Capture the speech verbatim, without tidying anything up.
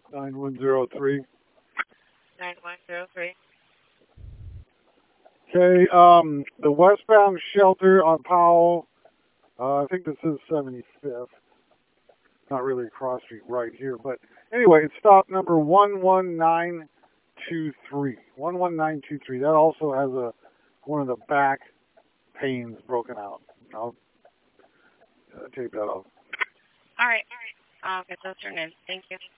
nine one zero three. nine one zero three. Okay, um, the westbound shelter on Powell, uh, I think this is seventy-fifth. Not really a cross street right here, but anyway, it's stop number one one nine two three. one one nine two three. That also has a one of the back panes broken out. I'll uh, take that off. All right. I'll get those turned in. Thank you.